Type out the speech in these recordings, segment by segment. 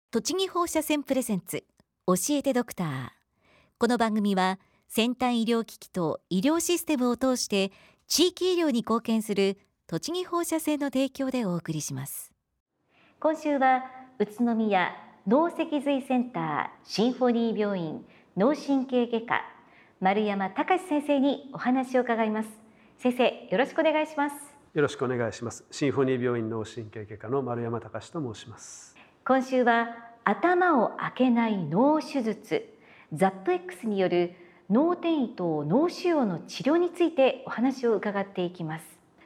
栃木放射線プレゼンツ教えてドクター。この番組は先端医療機器と医療システムを通して地域医療に貢献する栃木放射線の提供でお送りします。今週は宇都宮脳脊髄センターシンフォニー病院脳神経外科丸山隆先生にお話を伺います。先生、よろしくお願いします。 よろしくお願いします。シンフォニー病院脳神経外科の丸山隆と申します。 今週は頭を開けない脳手術 ZAPX による脳転移と脳腫瘍の治療についてお話を伺っていきます。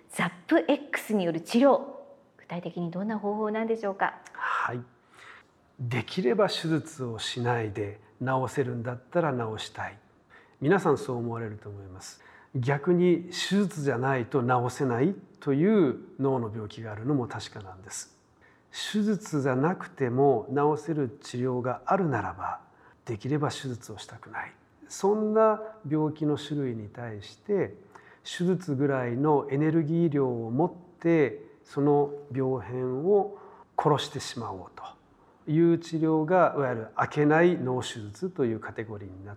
ZAPX による治療、具体的にどんな方法なんでしょうか？ はい、できれば手術をしないで治せるんだったら治したい。皆さんそう思われると思います。逆に手術じゃないと治せないという脳の病気があるのも確かなんです。手術じゃなくても治せる治療があるならば、できれば手術をしたくない。そんな病気の種類に対して手術ぐらいのエネルギー量を持ってその病変を殺してしまおうという治療が、いわゆる開けない脳手術というカテゴリーになって、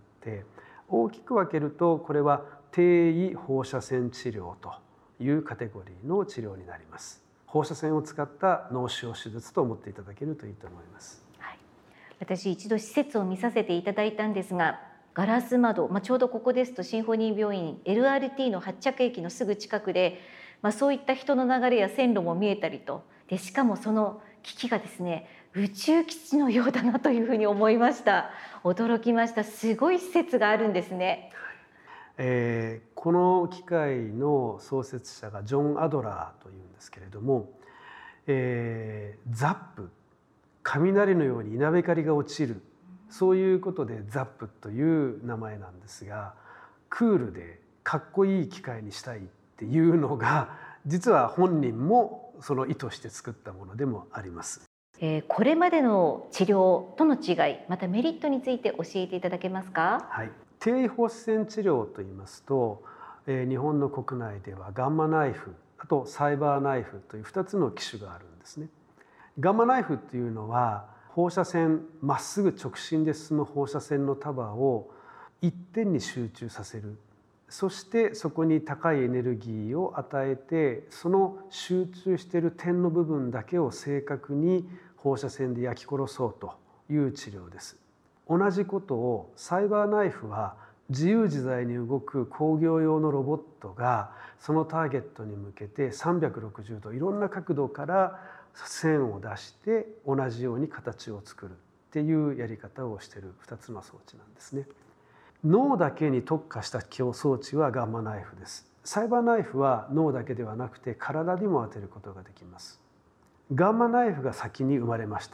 大きく分けるとこれは低位放射線治療というカテゴリーの治療になります。放射線を使った脳腫瘍手術と思っていただけるといいと思います。 はい、私一度施設を見させていただいたんですが、ガラス窓、ちょうどここですとシンフォニー病院 LRT の発着駅のすぐ近くで、そういった人の流れや線路も見えたりと、でしかもその機器がですね、宇宙基地のようだなというふうに思いました。驚きました。すごい施設があるんですね。 この機械の創設者がジョン・アドラーというんですけれども、ザップ、雷のように稲光が落ちる、そういうことでザップという名前なんですが、クールでかっこいい機械にしたいっていうのが、実は本人もその意図して作ったものでもあります。 これまでの治療との違い、またメリットについて教えていただけますか？ はい、低位放射線治療といいますと、日本の国内ではガンマナイフ、あとサイバーナイフという2つの機種があるんですね。ガンマナイフっていうのは放射線、まっすぐ直進で進む放射線の束を一点に集中させる。そしてそこに高いエネルギーを与えて、その集中している点の部分だけを正確に放射線で焼き殺そうという治療です。同じことをサイバーナイフは自由自在に動く工業用のロボットがそのターゲットに向けて360度いろんな角度から線を出して同じように形を作るっていうやり方をしている2つの装置なんですね。脳だけに特化した装置はガンマナイフです。サイバーナイフは脳だけではなくて体にも当てることができます。ガンマナイフが先に生まれました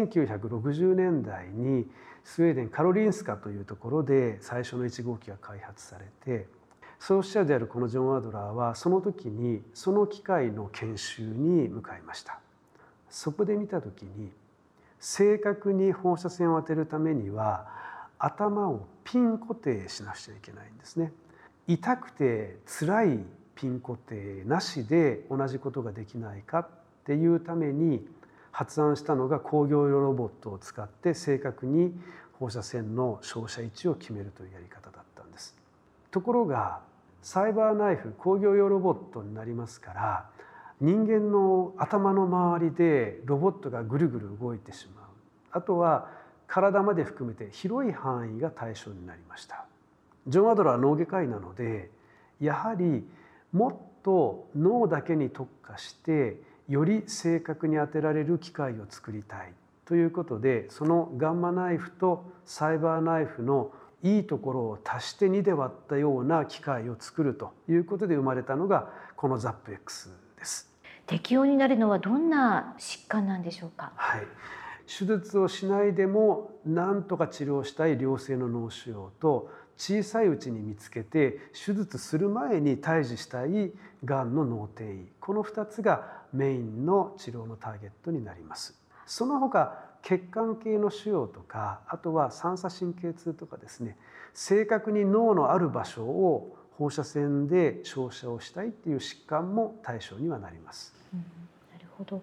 。1960年代にスウェーデンカロリンスカというところで最初の1号機が開発されて、創始者であるこのジョン・アドラーはその時にその機械の研修に向かいました。そこで見た時に、正確に放射線を当てるためには頭をピン固定しなくちゃいけないんですね。痛くて辛いピン固定なしで同じことができないかっていうために発案したのが工業用ロボットを使って正確に放射線の照射位置を決めるというやり方だったんです。ところがサイバーナイフ、工業用ロボットになりますから、人間の頭の周りでロボットがぐるぐる動いてしまう。あとは体まで含めて広い範囲が対象になりました。ジョン・アドラーは脳外科医なので、やはりもっと脳だけに特化してより正確に当てられる機械を作りたいということで、そのガンマナイフとサイバーナイフのいいところを足して2で割ったような機械を作るということで生まれたのがこの ZAPX です。 適用になるのはどんな疾患なんでしょうか？ はい、手術をしないでも何とか治療したい良性の脳腫瘍と、小さいうちに見つけて手術する前に退治したいがんの脳転移、この2つがメインの治療のターゲットになります。その他血管系の腫瘍とか、あとは三叉神経痛とかですね、正確に脳のある場所を放射線で照射をしたいっていう疾患も対象にはなります。 なるほど。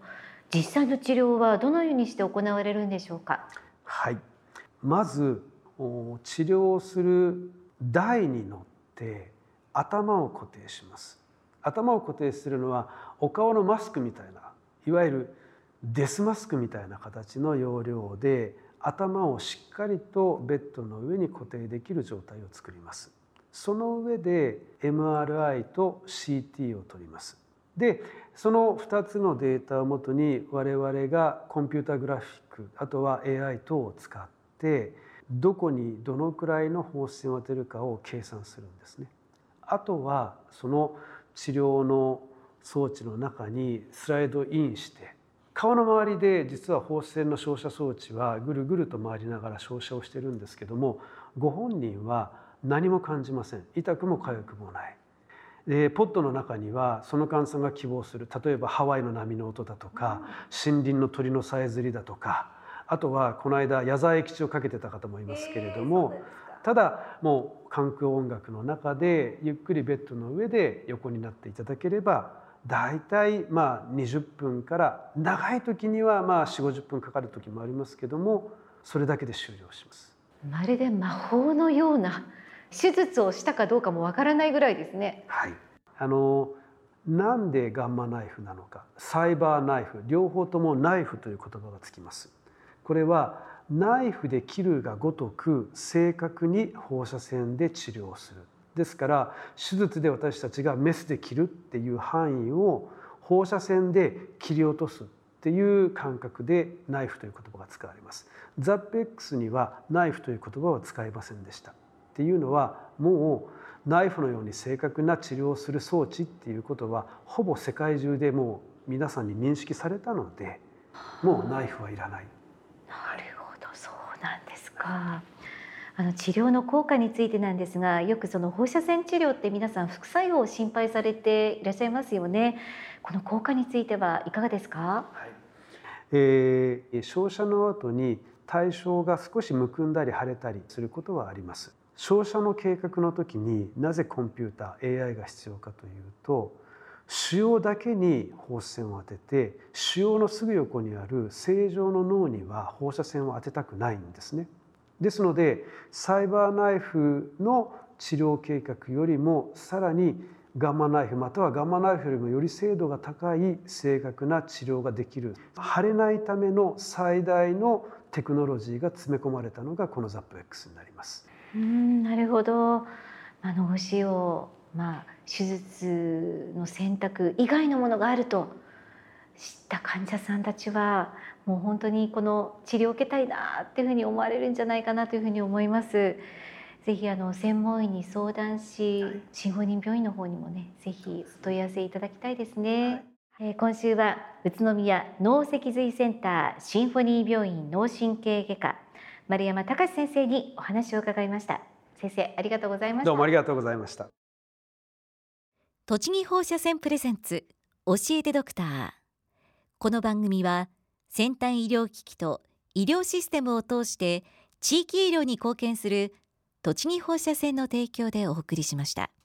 実際の治療はどのようにして行われるんでしょうか？ はい、まず治療する台に乗って頭を固定します。頭を固定するのはお顔のマスクみたいな、いわゆるデスマスクみたいな形の要領で、頭をしっかりとベッドの上に固定できる状態を作ります。その上で MRI と CT を取ります。でその2つのデータをもとに我々がコンピュータグラフィック、あとは AI 等を使ってどこにどのくらいの放射線を当てるかを計算するんですね。あとはその治療の装置の中にスライドインして、顔の周りで実は放射線の照射装置はぐるぐると回りながら照射をしてるんですけども、ご本人は何も感じません。痛くも痒くもない。でポットの中にはその患者さんが希望する、例えばハワイの波の音だとか、森林の鳥のさえずりだとか、あとはこの間矢沢永吉をかけてた方もいますけれども、ただもう環境音楽の中でゆっくりベッドの上で横になっていただければ、だいたい20分から長い時には40、50分かかる時もありますけども、それだけで終了します。 まるで魔法のような、手術をしたかどうかもわからないぐらいですね。 はい、なんでガンマナイフなのか、サイバーナイフ、両方ともナイフという言葉がつきます。これはナイフで切るがごとく正確に放射線で治療する。ですから手術で私たちがメスで切るっていう範囲を放射線で切り落とすっていう感覚でナイフという言葉が使われます。ザップ X にはナイフという言葉は使いませんでした。っていうのは、もうナイフのように正確な治療をする装置っていうことはほぼ世界中でもう皆さんに認識されたので、もうナイフはいらない。 なるほど、そうなんですか。治療の効果についてなんですが、よくその放射線治療って皆さん副作用を心配されていらっしゃいますよね。この効果についてはいかがですか？ はい、照射の後に対象が少しむくんだり腫れたりすることはあります。照射の計画の時になぜコンピューター AI が必要かというと、腫瘍だけに放射線を当てて、腫瘍のすぐ横にある正常の脳には放射線を当てたくないんですね。ですのでサイバーナイフの治療計画よりもさらにガンマナイフ、またはガンマナイフよりもより精度が高い正確な治療ができる、腫れないための最大のテクノロジーが詰め込まれたのがこのザップ X になります。 なるほど。脳腫瘍、手術の選択以外のものがあると知った患者さんたちは、もう本当にこの治療を受けたいなっていうふうに思われるんじゃないかなというふうに思います。ぜひ専門医に相談し、シンフォニー病院の方にもね、ぜひお問い合わせいただきたいですね。今週は宇都宮脳脊髄センターシンフォニー病院脳神経外科丸山隆先生にお話を伺いました。先生、ありがとうございました。 どうもありがとうございました。 栃木放射線プレゼンツ教えてドクター。この番組は先端医療機器と医療システムを通して地域医療に貢献する栃木放射線の提供でお送りしました。